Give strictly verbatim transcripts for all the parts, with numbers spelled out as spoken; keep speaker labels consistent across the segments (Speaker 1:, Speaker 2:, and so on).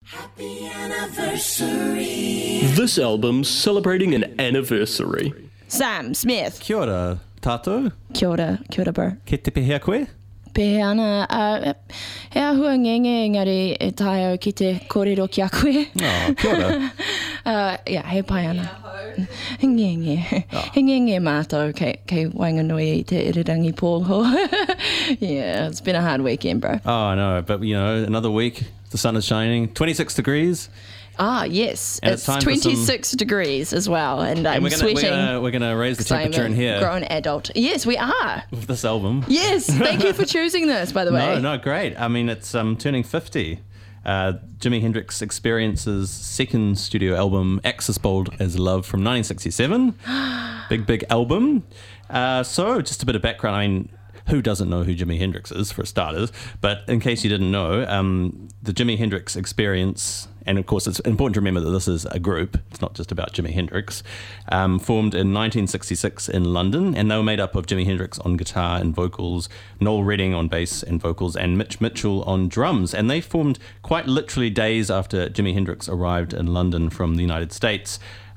Speaker 1: Happy anniversary.
Speaker 2: This album's celebrating an anniversary.
Speaker 3: Sam Smith.
Speaker 4: Kia ora, tātou.
Speaker 3: Kia ora, kia ora, bro.
Speaker 4: Ke te pehea koe?
Speaker 3: Pe ana, uh, he ahua ngenge engari e tae au ki te kōrero ki a koe.
Speaker 4: Oh, kia ora.
Speaker 3: uh, yeah, he pai ana. He ngenge. Oh. He ngenge mātou kei, kei Wainganui i te Irirangi pōho. Yeah, it's been a hard weekend, bro.
Speaker 4: Oh, I know, but you know, another week, the sun is shining, twenty-six degrees.
Speaker 3: Ah, yes.
Speaker 4: And
Speaker 3: it's
Speaker 4: it's time
Speaker 3: twenty-six
Speaker 4: some...
Speaker 3: degrees as well, and, and I'm
Speaker 4: we're gonna,
Speaker 3: sweating.
Speaker 4: We're gonna, we're gonna raise the temperature in here.
Speaker 3: Grown adult. Yes, we are.
Speaker 4: With this album.
Speaker 3: Yes, thank you for choosing this, by the way.
Speaker 4: No, no, great. I mean, it's um, turning fifty. Uh, Jimi Hendrix Experience's second studio album, Axis Bold as Love from nineteen sixty-seven. Big, big album. Uh, so, just a bit of background. I mean, who doesn't know who Jimi Hendrix is, for starters? But in case you didn't know, um, the Jimi Hendrix Experience, and of course it's important to remember that this is a group, it's not just about Jimi Hendrix, um, formed in nineteen sixty-six in London, and they were made up of Jimi Hendrix on guitar and vocals, Noel Redding on bass and vocals, and Mitch Mitchell on drums. And they formed quite literally days after Jimi Hendrix arrived in London from the United States.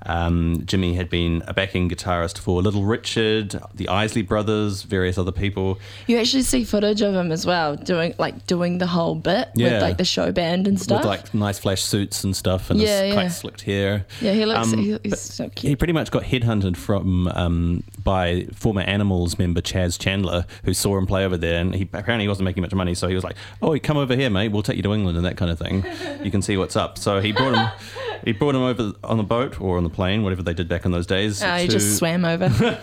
Speaker 4: Um, Jimmy had been a backing guitarist for Little Richard, the Isley Brothers, various other people.
Speaker 3: You actually see footage of him as well, doing like doing the whole bit
Speaker 4: Yeah.
Speaker 3: with like the show band and stuff.
Speaker 4: With like nice flash suits and stuff, and
Speaker 3: Yeah,
Speaker 4: his quite
Speaker 3: yeah.
Speaker 4: slicked hair.
Speaker 3: Yeah, he looks.
Speaker 4: Um,
Speaker 3: he,
Speaker 4: but
Speaker 3: he's so
Speaker 4: He
Speaker 3: cute.
Speaker 4: pretty much got headhunted from um, by former Animals member Chaz Chandler, who saw him play over there, and he apparently he wasn't making much money, so he was like, "Oh, you come over here, mate. We'll take you to England and that kind of thing. You can see what's up." So he brought him. He brought him over on the boat or on the plane, whatever they did back in those days.
Speaker 3: Oh, he
Speaker 4: to-
Speaker 3: just swam over.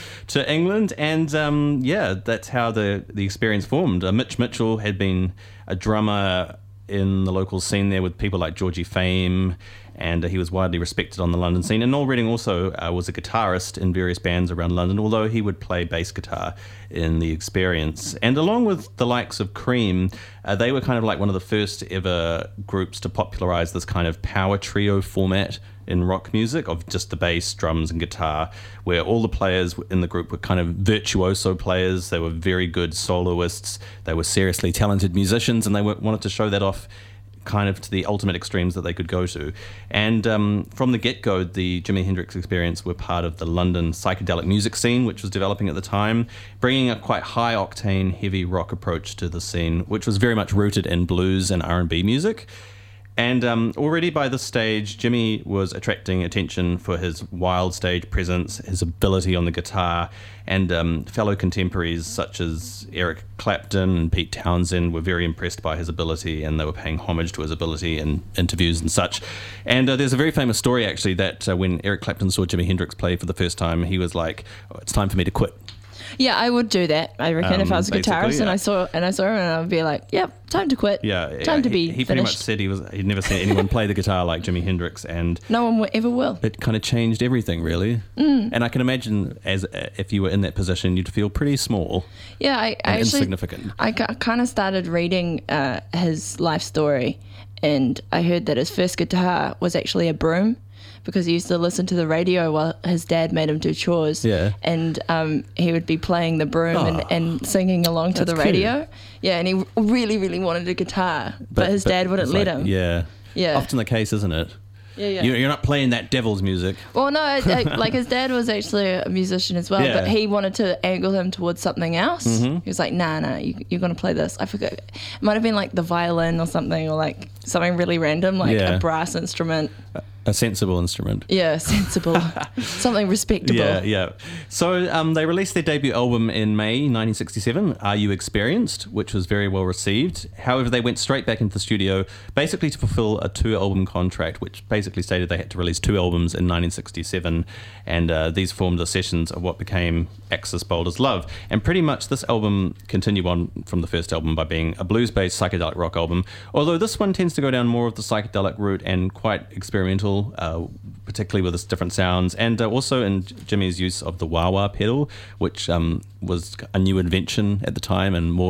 Speaker 4: to England, and um, yeah, that's how the the experience formed. Uh, Mitch Mitchell had been a drummer in the local scene there with people like Georgie Fame, and uh, he was widely respected on the London scene. And Noel Redding also uh, was a guitarist in various bands around London, although he would play bass guitar in the experience. And along with the likes of Cream, uh, they were kind of like one of the first ever groups to popularise this kind of power trio format in rock music of just the bass, drums and guitar, where all the players in the group were kind of virtuoso players. They were very good soloists. They were seriously talented musicians, and they were, wanted to show that off kind of to the ultimate extremes that they could go to. And um, from the get-go, the Jimi Hendrix Experience were part of the London psychedelic music scene, which was developing at the time, bringing a quite high-octane, heavy rock approach to the scene, which was very much rooted in blues and R and B music. And um, already by this stage, Jimmy was attracting attention for his wild stage presence, his ability on the guitar, and um, fellow contemporaries such as Eric Clapton and Pete Townsend were very impressed by his ability, and they were paying homage to his ability in interviews and such. And uh, there's a very famous story, actually, that uh, when Eric Clapton saw Jimi Hendrix play for the first time, he was like, oh, it's time for me to quit.
Speaker 3: Yeah, I would do that. I reckon
Speaker 4: Um,
Speaker 3: if I was a guitarist
Speaker 4: basically,
Speaker 3: and
Speaker 4: yeah.
Speaker 3: I saw and I saw him, and I would be like, "Yep, time to quit.
Speaker 4: Yeah,
Speaker 3: time
Speaker 4: yeah,
Speaker 3: to be
Speaker 4: he, he pretty much
Speaker 3: finished."
Speaker 4: said he was he'd never seen anyone play the guitar like Jimi Hendrix, and
Speaker 3: No one will- ever will.
Speaker 4: it kind of changed everything, really. Mm. And I can imagine, as uh, if you were in that position, you'd feel pretty small
Speaker 3: Yeah, I, I
Speaker 4: and
Speaker 3: actually
Speaker 4: insignificant.
Speaker 3: I kind of started reading uh, his life story, and I heard that his first guitar was actually a broom, because he used to listen to the radio while his dad made him do chores.
Speaker 4: Yeah.
Speaker 3: And um, he would be playing the broom
Speaker 4: Oh,
Speaker 3: and, and singing along to
Speaker 4: that's
Speaker 3: the radio. Yeah, and he really, really wanted a guitar, but, his dad wouldn't
Speaker 4: it's
Speaker 3: let
Speaker 4: like-
Speaker 3: him.
Speaker 4: Yeah.
Speaker 3: Yeah.
Speaker 4: Often the case, isn't it?
Speaker 3: Yeah, yeah.
Speaker 4: You're, you're not playing that devil's music.
Speaker 3: Well, no, I- I- like his dad was actually a musician as well,
Speaker 4: Yeah.
Speaker 3: but he wanted to angle him towards something else.
Speaker 4: Mm-hmm.
Speaker 3: He was like, nah, nah, you, you're going to play this. I forgot. It might have been like the violin or something, or like something really random, like
Speaker 4: Yeah.
Speaker 3: a brass instrument.
Speaker 4: A sensible instrument.
Speaker 3: Yeah, sensible. Something respectable.
Speaker 4: Yeah, yeah. So um, they released their debut album in May nineteen sixty-seven, Are You Experienced?, which was very well received. However, they went straight back into the studio, basically to fulfill a two-album contract, which basically stated they had to release two albums in nineteen sixty-seven, and uh, these formed the sessions of what became Axis Bold as Love. And pretty much this album continued on from the first album by being a blues-based psychedelic rock album, although this one tends to go down more of the psychedelic route and quite experimental, uh, particularly with its different sounds, and uh, also in Jimmy's use of the wah-wah pedal, which um, was a new invention at the time and more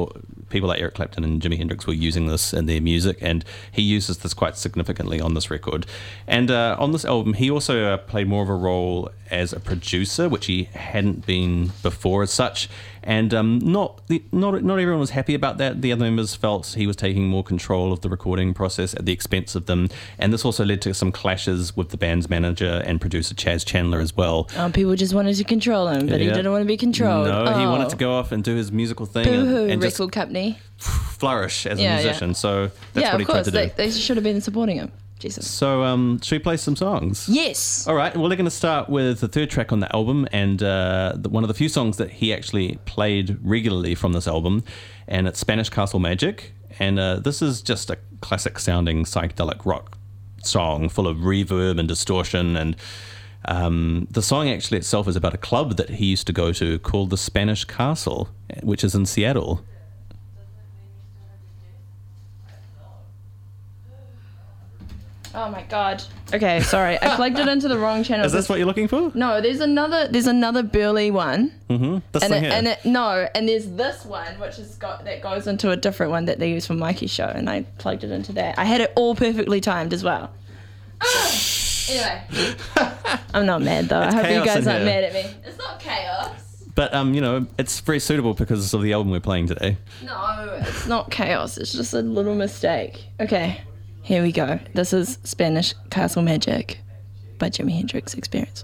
Speaker 4: people like Eric Clapton and Jimi Hendrix were using this in their music, and he uses this quite significantly on this record. And uh, on this album, he also uh, played more of a role as a producer, which he hadn't been before as such. And um, not the, not not everyone was happy about that. The other members felt he was taking more control of the recording process at the expense of them. And this also led to some clashes with the band's manager and producer Chaz Chandler as well.
Speaker 3: Oh, people just wanted to control him, but
Speaker 4: Yeah.
Speaker 3: he didn't want to be controlled.
Speaker 4: No,
Speaker 3: oh.
Speaker 4: he wanted to go off and do his musical thing
Speaker 3: Boo-hoo,
Speaker 4: and, and just
Speaker 3: record company.
Speaker 4: flourish as
Speaker 3: Yeah,
Speaker 4: a musician.
Speaker 3: yeah.
Speaker 4: So that's
Speaker 3: yeah,
Speaker 4: what he
Speaker 3: of course.
Speaker 4: tried to do.
Speaker 3: They, they should have been supporting him. Jesus.
Speaker 4: So um, should we play some songs?
Speaker 3: Yes.
Speaker 4: All right. Well, they're going to start with the third track on the album, and uh, the, one of the few songs that he actually played regularly from this album, and it's Spanish Castle Magic. And uh, this is just a classic sounding psychedelic rock song full of reverb and distortion. And um, the song actually itself is about a club that he used to go to called the Spanish Castle, which is in Seattle.
Speaker 3: Oh my god. Okay, sorry. I plugged it into the wrong channel.
Speaker 4: Is this what you're looking for?
Speaker 3: No, there's another there's another Burley one.
Speaker 4: Mm-hmm. This
Speaker 3: And
Speaker 4: thing
Speaker 3: it,
Speaker 4: here.
Speaker 3: and it no, and there's this one which is got that goes into a different one that they use for Mikey's show, and I plugged it into that. I had it all perfectly timed as well. Anyway. I'm not mad though.
Speaker 4: It's
Speaker 3: I hope you
Speaker 4: chaos
Speaker 3: guys
Speaker 4: in
Speaker 3: aren't
Speaker 4: here.
Speaker 3: mad at me. It's not chaos.
Speaker 4: But, um, you know, it's very suitable because of the album we're playing today.
Speaker 3: No, it's not chaos. It's just a little mistake. Okay, here we go. This is Spanish Castle Magic by Jimi Hendrix Experience.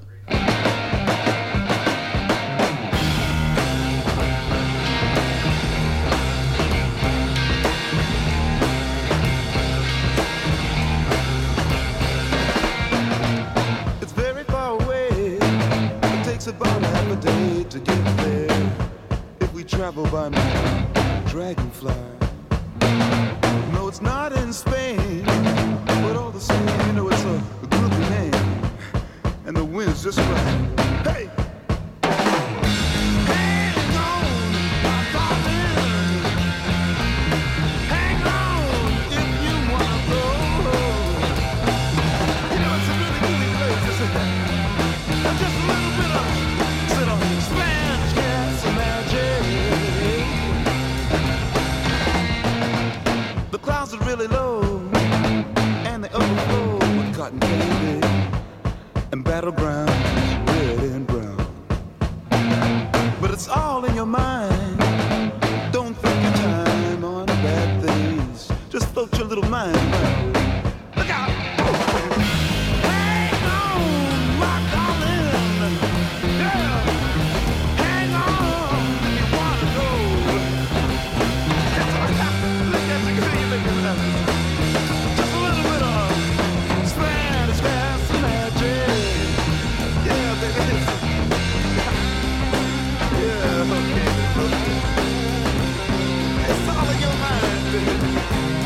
Speaker 5: It's very far away. It takes about half a day to get there. If we travel by my dragonfly. No, it's not in Spain, but all the same, you know, it's a, a groovy name, and the wind's just right. Hey! Hang on, my darling. Hang on if you wanna go. You know, it's a really groovy place, isn't it? And just a little bit of sit on Spanish Castle Magic. The clouds are really low, and they overflow with cotton candy and battlegrounds, red and brown. But it's all in your mind. Don't think your time on bad things. Just float your little mind around. Look out! Hang on, my darling. Yeah. Hang on if you wanna go. Look at you, see you making that. Just a little bit of Spanish Castle Magic. Yeah, baby. Yeah, okay, okay. It's all in your mind, baby.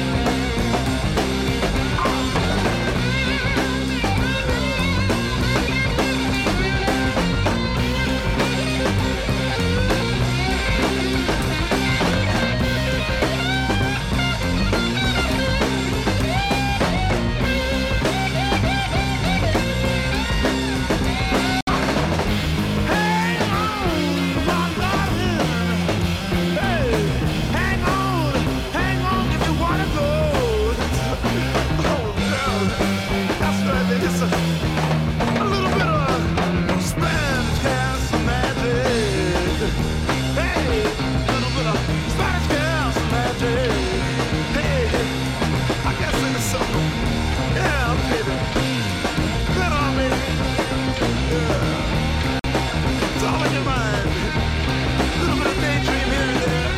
Speaker 5: Hang on, my darling. Hey, hang on, hang on if you wanna go. Oh, girl, that's right, baby. It's a, a little bit of Spanish Castle Magic. Hey, a little bit of Spanish Castle Magic. Hey, I guess it's something. Yeah, baby. Get on, baby. Yeah. It's all in your mind. A little bit of daydream here and there.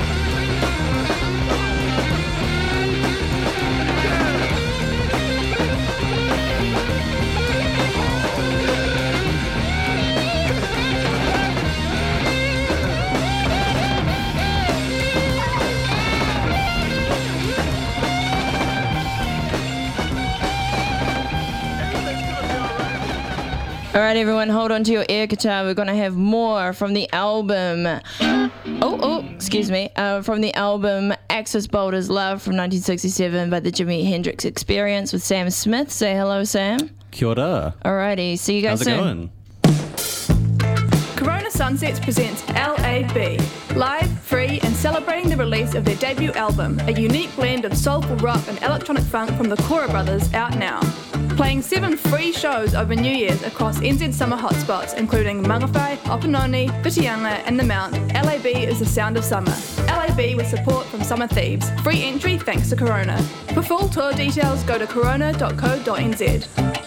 Speaker 5: Everything's gonna be all right.
Speaker 3: All right, everyone, hold on to your air guitar. We're going to have more from the album. Oh, oh, excuse me. Uh, from the album Axis Boulder's Love from nineteen sixty-seven by the Jimi Hendrix Experience with Sam Smith. Say hello, Sam.
Speaker 4: Kia ora.
Speaker 3: Alrighty, see you guys
Speaker 4: How's it
Speaker 3: soon.
Speaker 4: going?
Speaker 3: Corona
Speaker 6: Sunsets presents L A B, live, free and celebrating the release of their debut album, a unique blend of soulful rock and electronic funk from the Cora Brothers, out now. Playing seven free shows over New Year's across N Z summer hotspots including Mangawhai, Opanoni, Whitianga and The Mount, L A B is the sound of summer. L A B with support from Summer Thieves. Free entry thanks to Corona. For full tour details go to corona dot co dot n z.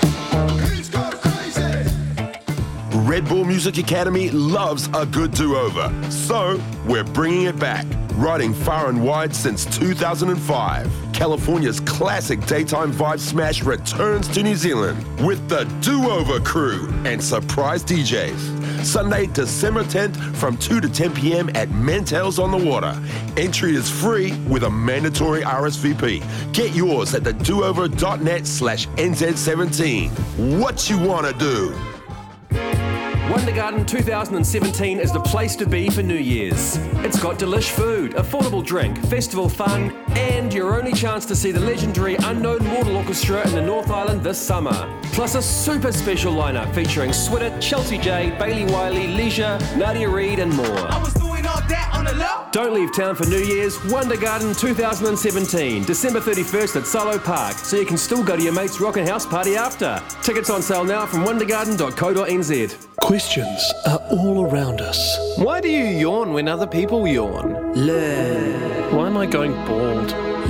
Speaker 7: Red Bull Music Academy loves a good do-over, so we're bringing it back. Riding far and wide since two thousand five, California's classic daytime vibe smash returns to New Zealand with the Do-Over Crew and surprise D Js. Sunday, December tenth from two to ten p.m. at Mantels on the Water. Entry is free with a mandatory R S V P. Get yours at the doover dot net slash N Z seventeen. What you wanna do?
Speaker 8: Wondergarden two thousand seventeen is the place to be for New Year's. It's got delish food, affordable drink, festival fun, and your only chance to see the legendary Unknown Mortal Orchestra in the North Island this summer. Plus a super special lineup featuring Switter, Chelsea J, Bailey Wiley, Leisure, Nadia Reid and more.
Speaker 5: I was doing all that on the low.
Speaker 8: Don't leave town for New Year's. Wondergarden two thousand seventeen, December thirty-first at Solo Park, so you can still go to your mate's rockin' house party after. Tickets on sale now from wondergarden dot co dot n z.
Speaker 2: Questions are all around us.
Speaker 9: Why do you yawn when other people yawn?
Speaker 2: Learn. Why am I going bald?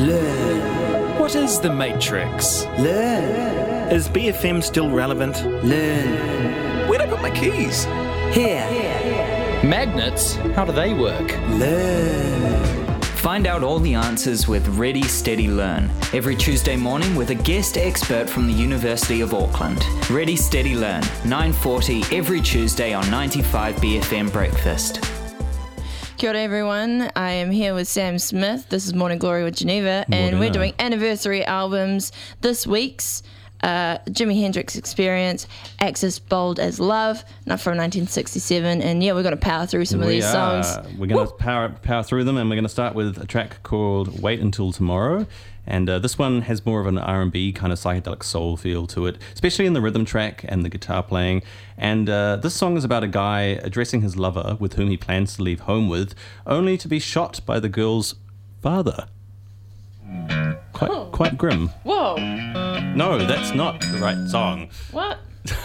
Speaker 9: Learn. What is the Matrix?
Speaker 10: Learn. Is B F M still relevant? Learn.
Speaker 9: Where'd I put my keys?
Speaker 10: Here.
Speaker 11: Magnets? How do they work?
Speaker 10: Learn.
Speaker 11: Find out all the answers with Ready, Steady, Learn. Every Tuesday morning with a guest expert from the University of Auckland. Ready, Steady, Learn. nine forty every Tuesday on ninety-five B F M Breakfast.
Speaker 3: Kia ora everyone, I am here with Sam Smith. This is Morning Glory with Geneva, and
Speaker 4: Morena.
Speaker 3: we're doing anniversary albums. This week's uh, Jimi Hendrix Experience, Axis Bold as Love, not from nineteen sixty-seven, and yeah, we're going to power through some of
Speaker 4: We
Speaker 3: these
Speaker 4: are.
Speaker 3: songs.
Speaker 4: We're going to power power through them, and we're going to start with a track called Wait Until Tomorrow. And uh, this one has more of an R and B kind of psychedelic soul feel to it, especially in the rhythm track and the guitar playing. And uh, this song is about a guy addressing his lover with whom he plans to leave home with, only to be shot by the girl's father. Quite,
Speaker 3: Oh.
Speaker 4: quite grim.
Speaker 3: Whoa,
Speaker 4: No, that's not the right song.
Speaker 3: what?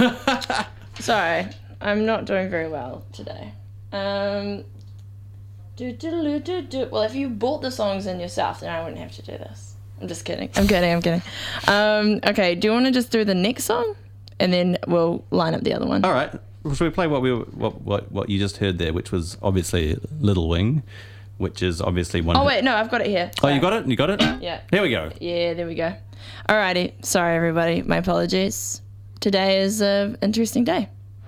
Speaker 3: Sorry, I'm not doing very well today. Um, do, do, do, do, do. Well, if you bought the songs in yourself, then I wouldn't have to do this. I'm just kidding. I'm kidding. I'm kidding. Um, okay, do you want to just do the next song, and then we'll line up the other one?
Speaker 4: All right. Should we play what we were, what, what what you just heard there, which was obviously Little Wing, which is obviously one.
Speaker 3: Oh
Speaker 4: of
Speaker 3: wait, no, I've got it here.
Speaker 4: Oh, you got it? You got it?
Speaker 3: Yeah.
Speaker 4: Here we go.
Speaker 3: Yeah, there we go. Alrighty. Sorry, everybody. My apologies. Today is an interesting day.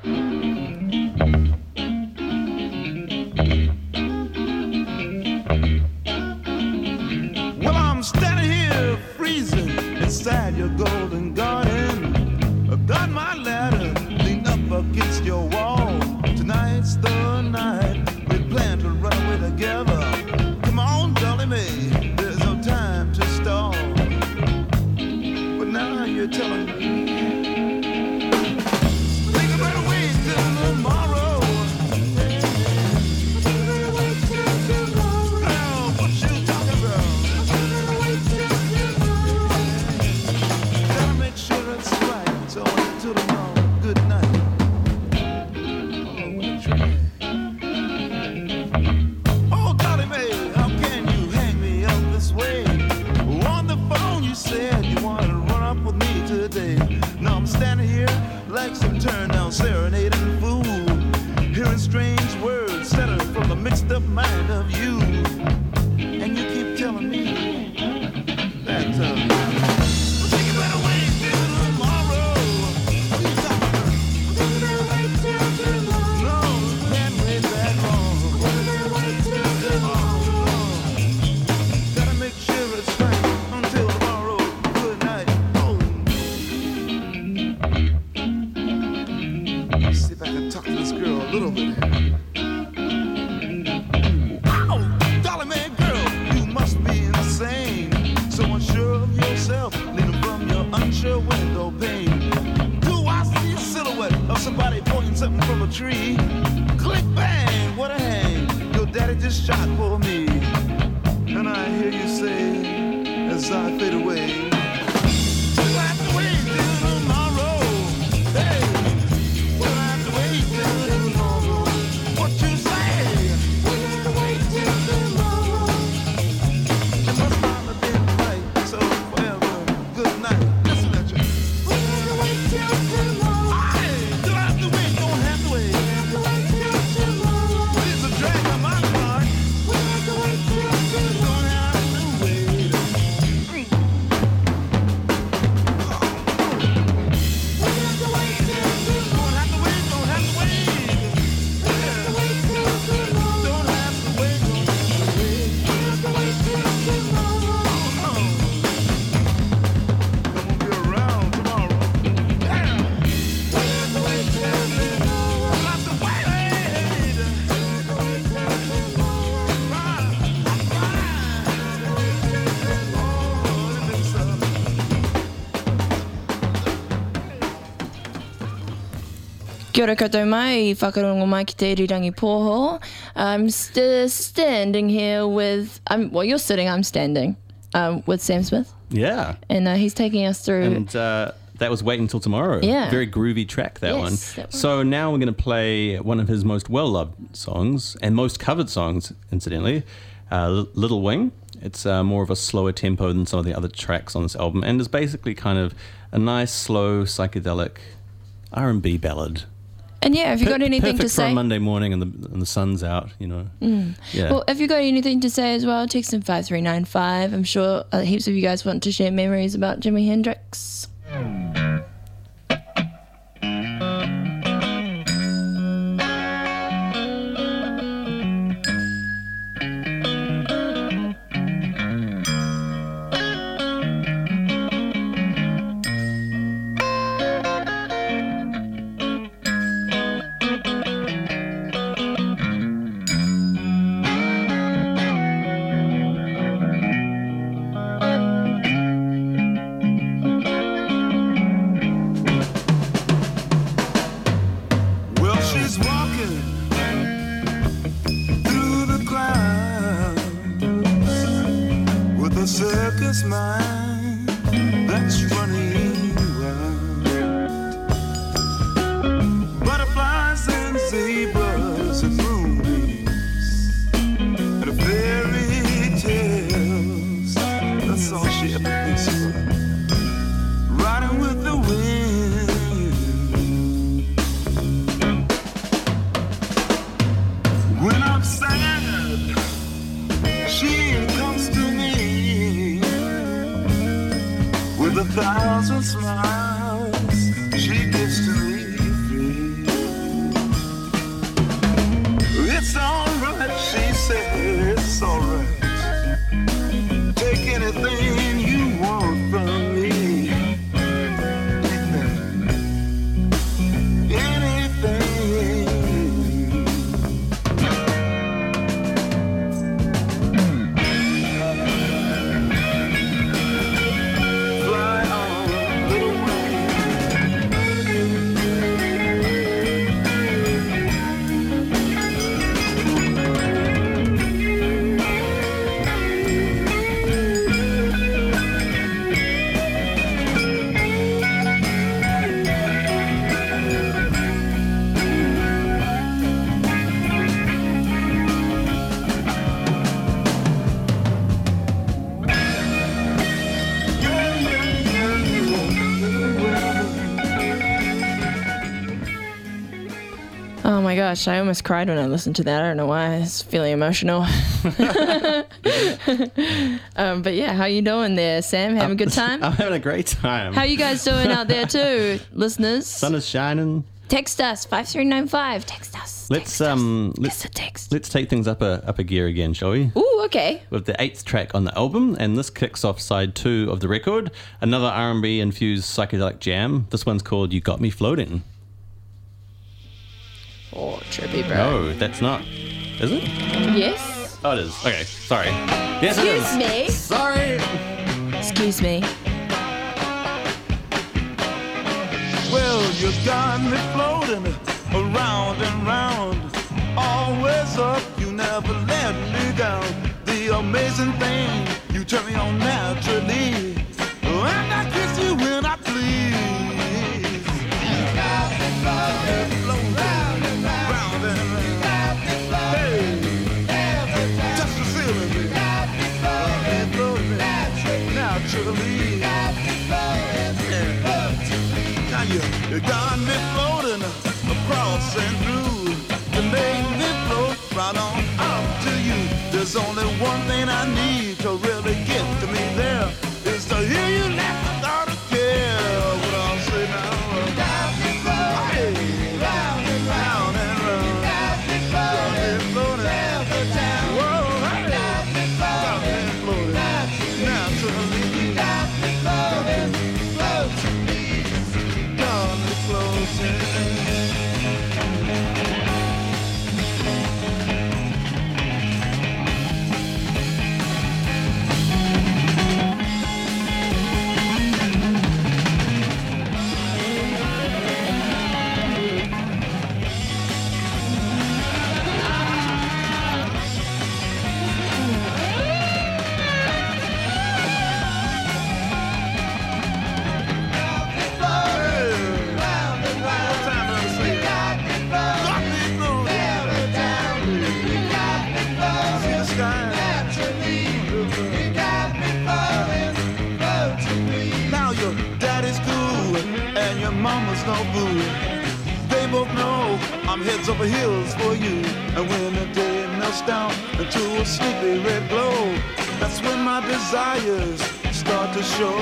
Speaker 5: Well, I'm standing here freezing inside your golden garden. I've got my ladder leaned up against your wall. Tonight's the night we plan to run away together. Come on, Dolly Mae, there's no time to stall. But now you're telling me think I better wait till tomorrow. Now, what you talking about? Gotta make sure it's right. So until tomorrow, good night. Oh, what you mean? Oh, Dolly Mae, how can you hang me up this way? On the phone you said you wanted to run up with me today. Now I'm standing here like some turned down serenading fool, hearing strange words settled from the mixed up mind of you. And you keep telling me that uh, think you better wait till tomorrow. What you talking about? No, can't wait that long. Oh, gotta make sure it's right until tomorrow. Good night. Oh. See if I can talk to this girl a little bit. Oh, Dolly Mae girl, you must be insane. So unsure of yourself, leaning from your unsure window pane. Do I see a silhouette of somebody pointing something from a tree? Click back. this shot for me. And I hear you say, as I fade away, we'll have to wait till tomorrow. Hey, we'll have to wait till tomorrow. What you say? We'll have to wait till tomorrow. And my mama didn't fight, so forever, good night. Listen at you. We'll have to wait till tomorrow. Hey, you'll have to wait, don't have to wait. We'll have to wait till tomorrow. But it's a drag on my part. We'll have to wait till tomorrow. Don't have to wait.
Speaker 3: Kia ora koutou mai, whakarongo mai ki te irirangi pōho. I'm st- standing here with, I'm, well, you're sitting, I'm standing, um, with Sam Smith.
Speaker 4: Yeah.
Speaker 3: And uh, he's taking us through.
Speaker 4: And uh, that was Wait Until Tomorrow.
Speaker 3: Yeah.
Speaker 4: Very groovy track, that
Speaker 3: Yes,
Speaker 4: one.
Speaker 3: that one.
Speaker 4: So now we're going to play one of his most well-loved songs and most covered songs, incidentally, uh, L- Little Wing. It's uh, more of a slower tempo than some of the other tracks on this album and is basically kind of a nice, slow, psychedelic R and B ballad.
Speaker 3: And yeah, if you've got
Speaker 4: Per-
Speaker 3: anything to
Speaker 4: perfect for
Speaker 3: say.
Speaker 4: a Monday morning and the, and the sun's out, you know.
Speaker 3: Mm.
Speaker 4: Yeah.
Speaker 3: Well, if you've got anything to say as well, text in five three nine five. I'm sure uh, heaps of you guys want to share memories about Jimi Hendrix.
Speaker 5: Well, she's walking through the crowd with a circus mind that's running wild. Butterflies and zebras and moonbeams and fairy tales. That's all she ever thinks about. Riding with the wind. When I'm sad, she comes to me with a thousand smiles. She gives to me free. It's alright, she said, it's alright. Take anything you want from me. Anything. Fly on, little wing.
Speaker 3: Oh my gosh, I almost cried when I listened to that. I don't know why. I was feeling emotional. um, but yeah, how you doing there, Sam? Having a good time?
Speaker 4: I'm having a great time.
Speaker 3: How you guys doing out there too, listeners?
Speaker 4: Sun is shining.
Speaker 3: Text us, five three nine five. Text us.
Speaker 4: Let's um let's let's take things up a up a gear again, shall we?
Speaker 3: Ooh, okay.
Speaker 4: With the eighth track on the album, and this kicks off side two of the record, another R and B infused psychedelic jam. This one's called "You Got Me Floating."
Speaker 3: Oh, trippy, bro.
Speaker 4: No, that's not. Is it?
Speaker 3: Yes.
Speaker 4: Oh, it is. Okay, sorry. Yes, it
Speaker 3: Excuse
Speaker 4: is.
Speaker 3: me.
Speaker 4: Sorry.
Speaker 3: Excuse me.
Speaker 5: Well, you got me floating around and round always up, you never let me down. The amazing thing, you turn me on naturally, and I kiss you when I please. Round and round, round and round, hey, touch the ceiling, baby. Naturally, now you, you got me floating across and through. You make me float right on up to you. There's only one thing I need to really get to me there, is to hear you laugh without a care. What I'll say now, hey, round and round and round, got me floating, whoa, hey, got me floating, naturally. Mama's no boo. They both know I'm heads over heels for you. And when the day melts down into a sleepy red glow, that's when my desires start to show.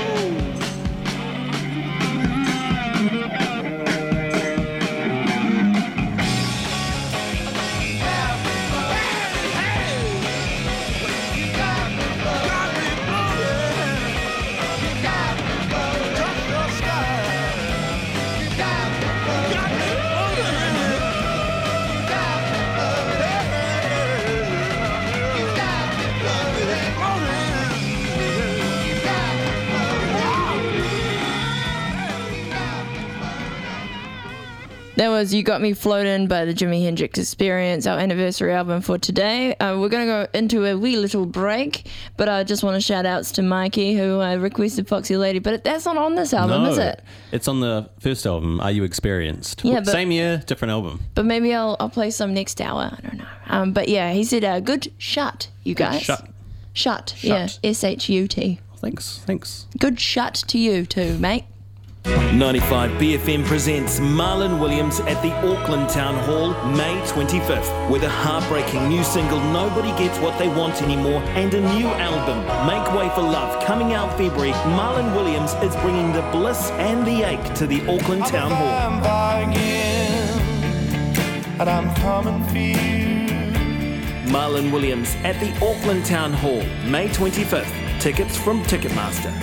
Speaker 3: That was You Got Me Floatin' by the Jimi Hendrix Experience, our anniversary album for today. Uh, we're going to go into a wee little break, but I just want to shout outs to Mikey, who uh, requested Foxy Lady, but that's not on this album,
Speaker 4: no,
Speaker 3: is it?
Speaker 4: It's on the first album, Are You Experienced?
Speaker 3: Yeah, but,
Speaker 4: same year, different album.
Speaker 3: But maybe I'll I'll play some next hour. I don't know. Um, but yeah, he said, uh, good shut, you
Speaker 4: Good
Speaker 3: guys.
Speaker 4: shut.
Speaker 3: Shut.
Speaker 4: Shut.
Speaker 3: Yeah, S H U T.
Speaker 4: Thanks, thanks.
Speaker 3: Good shut to you too, mate.
Speaker 10: ninety-five B F M presents Marlon Williams at the Auckland Town Hall, May twenty-fifth, with a heartbreaking new single, Nobody Gets What They Want Anymore, and a new album, Make Way for Love, coming out February. Marlon Williams is bringing the bliss and the ache to the Auckland Town Hall.
Speaker 5: I'm buying in, and I'm coming for you.
Speaker 10: Marlon Williams at the Auckland Town Hall, May twenty-fifth. Tickets from Ticketmaster.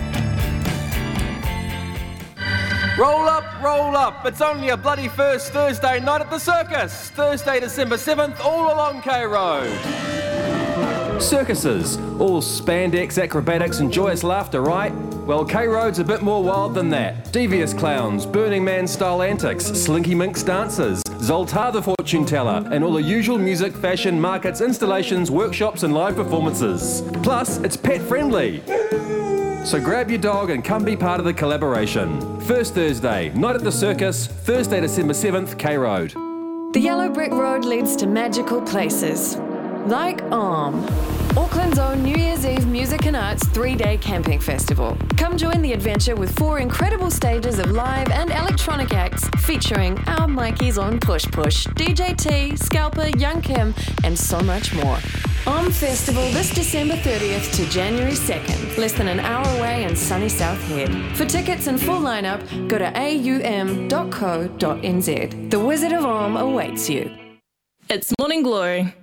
Speaker 8: Roll up, roll up. It's only a bloody first Thursday night at the circus. Thursday, December seventh, all along K Road. Circuses, all spandex, acrobatics and joyous laughter, right? Well, K Road's a bit more wild than that. Devious clowns, Burning Man style antics, Slinky Minx dancers, Zoltar the fortune teller, and all the usual music, fashion, markets, installations, workshops and live performances. Plus, it's pet friendly. So grab your dog and come be part of the collaboration. First Thursday, night at the circus, Thursday, December seventh, K Road.
Speaker 12: The yellow brick road leads to magical places, like Arm, Auckland's own New Year's Eve music and arts three-day camping festival. Come join the adventure with four incredible stages of live and electronic acts featuring our Mikey's own Push Push, D J T, Scalper, Young Kim, and so much more. Arm Festival this December thirtieth to January second, less than an hour away in sunny South Head. For tickets and full lineup, go to a u m dot co dot n z. The Wizard of Arm awaits you.
Speaker 3: It's Morning Glory.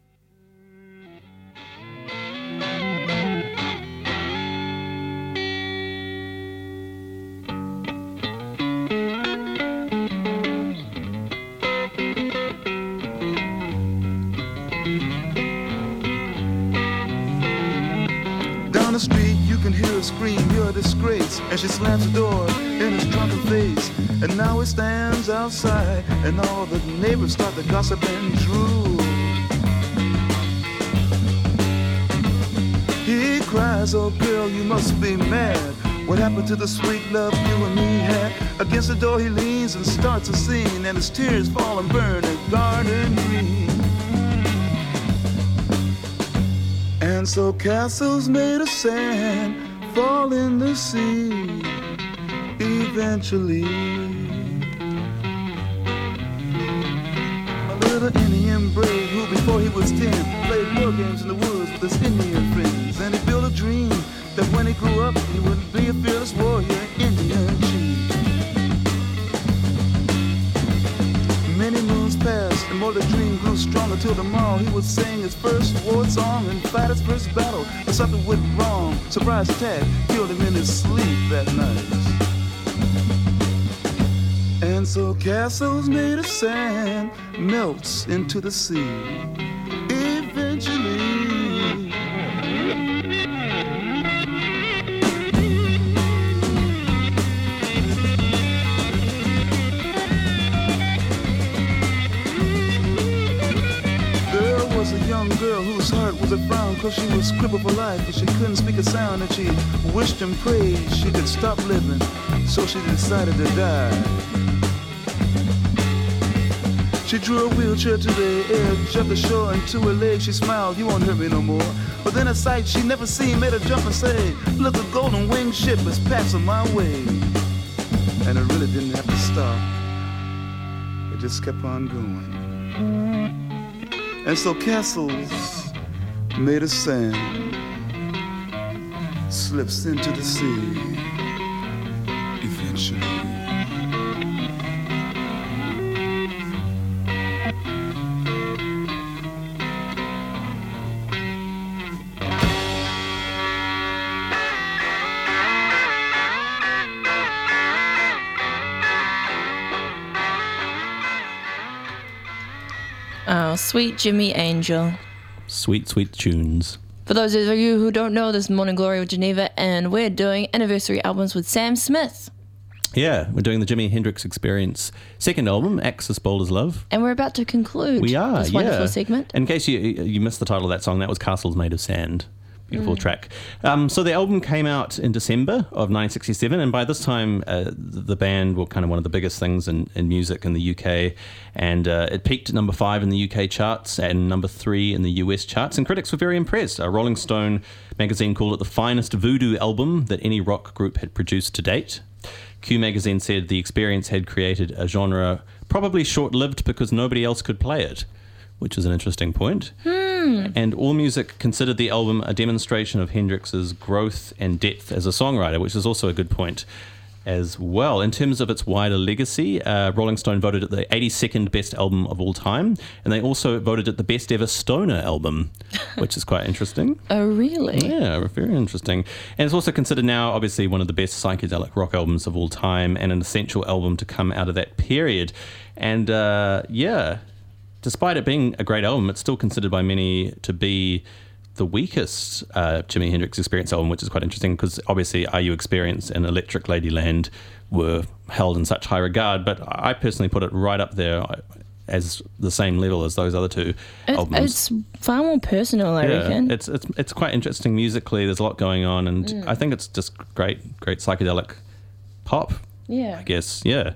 Speaker 5: Down the street, you can hear her scream, you're a disgrace. And she slams the door in his drunken face. And now
Speaker 13: he stands outside, and all the neighbors start to gossip and drool. He cries, oh girl, you must be mad. What happened to the sweet love you and me had? Against the door he leans and starts a scene, and his tears fall and burn a garden green. And so castles made of sand fall in the sea eventually. A little Indian brave who before he was ten played war games in the woods with his Indian friends, and he built a dream that when he grew up he would be a fearless warrior, Indian chief. Many moons passed and more the dream grew stronger till tomorrow he would sing his first war song and fight his first battle. But something went wrong. Surprise attack killed him in his sleep that night. And so castles made of sand melts into the sea eventually. Girl whose heart was a frown cause she was crippled for life and she couldn't speak a sound, and she wished and prayed she could stop living, so she decided to die. She drew a wheelchair to the edge of the shore, and to her leg she smiled, you won't hurt me no more. But then a sight she never seen made her jump and say, look, a golden winged ship is passing my way. And it really didn't have to stop, it just kept on going. And so castles made of sand slips into the sea eventually.
Speaker 3: Oh, sweet Jimmy Angel.
Speaker 4: Sweet, sweet tunes.
Speaker 3: For those of you who don't know, this is Morning Glory of Geneva, and we're doing anniversary albums with Sam Smith.
Speaker 4: Yeah, we're doing the Jimi Hendrix Experience second album, Axis Bold as Love.
Speaker 3: And we're about to conclude
Speaker 4: we are,
Speaker 3: this wonderful
Speaker 4: yeah.
Speaker 3: segment.
Speaker 4: In case you you missed the title of that song, that was Castles Made of Sand. Beautiful
Speaker 3: Mm.
Speaker 4: track. Um, so the album came out in December of nineteen sixty-seven, and by this time uh, the band were kind of one of the biggest things in, in music in the U K, and uh, it peaked at number five in the U K charts and number three in the U S charts, and critics were very impressed. Uh, Rolling Stone magazine called it the finest voodoo album that any rock group had produced to date. Q magazine said the Experience had created a genre probably short-lived because nobody else could play it, which is an interesting point.
Speaker 3: Hmm.
Speaker 4: And AllMusic considered the album a demonstration of Hendrix's growth and depth as a songwriter, which is also a good point as well. In terms of its wider legacy, uh, Rolling Stone voted it the eighty-second best album of all time, and they also voted it the best ever stoner album, which is quite interesting.
Speaker 3: Oh, really?
Speaker 4: Yeah, very interesting. And it's also considered now, obviously, one of the best psychedelic rock albums of all time and an essential album to come out of that period. And, uh, yeah... Despite it being a great album, it's still considered by many to be the weakest uh, Jimi Hendrix Experience album, which is quite interesting because obviously Are You Experience and Electric Ladyland were held in such high regard, but I personally put it right up there as the same level as those other two
Speaker 3: It,
Speaker 4: albums.
Speaker 3: it's far more personal, I
Speaker 4: yeah,
Speaker 3: reckon.
Speaker 4: it's it's it's quite interesting musically. There's a lot going on, and
Speaker 3: Mm.
Speaker 4: I think it's just great, great psychedelic pop.
Speaker 3: Yeah.
Speaker 4: I guess, yeah.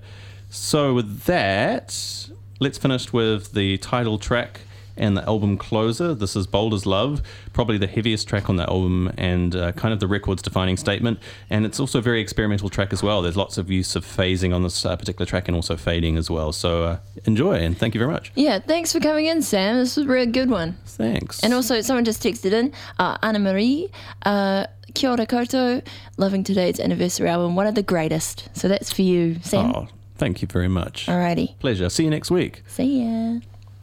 Speaker 4: So with that, let's finish with the title track and the album closer. This is Bold as Love, probably the heaviest track on the album and uh, kind of the record's defining statement. And it's also a very experimental track as well. There's lots of use of phasing on this uh, particular track and also fading as well. So uh, enjoy, and thank you very much.
Speaker 3: Yeah, thanks for coming in, Sam. This was a really good one.
Speaker 4: Thanks.
Speaker 3: And also, someone just texted in, uh, Anna Marie, uh, Kia ora koutou, loving today's anniversary album, one of the greatest. So that's for you, Sam.
Speaker 4: Oh, thank you very much.
Speaker 3: Alrighty.
Speaker 4: Pleasure. See you next week.
Speaker 3: See ya.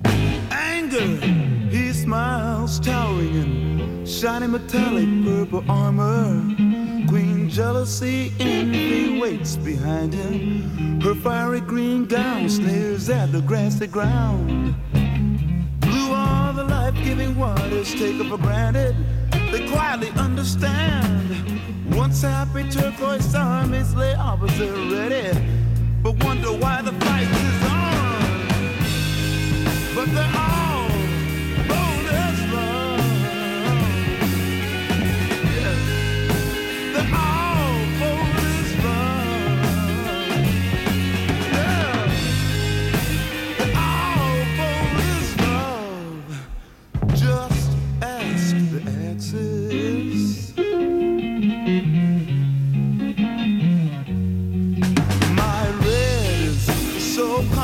Speaker 13: Anger, he smiles, towering in shiny metallic purple armor. Queen jealousy, envy waits behind him. Her fiery green gown sneers at the grassy ground. Blue are the life-giving waters taken for granted. They quietly understand. Once happy turquoise armies lay opposite ready, but wonder why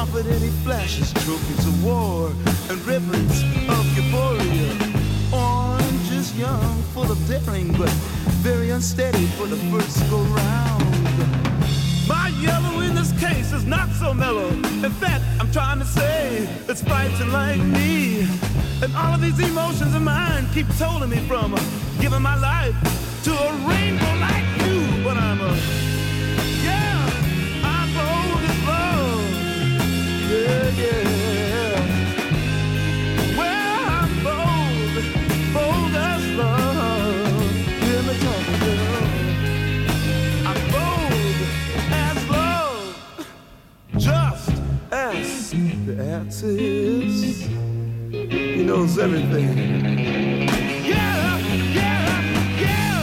Speaker 13: offered any flashes, trophies of war, and ribbons of euphoria. Orange is young, full of daring, but very unsteady for the first go round. My yellow in this case is not so mellow. In fact, I'm trying to say it's fighting like me. And all of these emotions of mine keep tolling me from uh, giving my life to a rainbow like you. But I'm a, yeah, I'm bold as love. Yeah, yeah. Well, I'm bold, bold as love. Hear me talking, girl. I'm bold as love. Just ask the answer is. He knows everything. Yeah, yeah, yeah.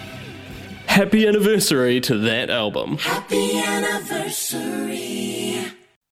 Speaker 2: Happy anniversary to that album.
Speaker 1: Happy anniversary.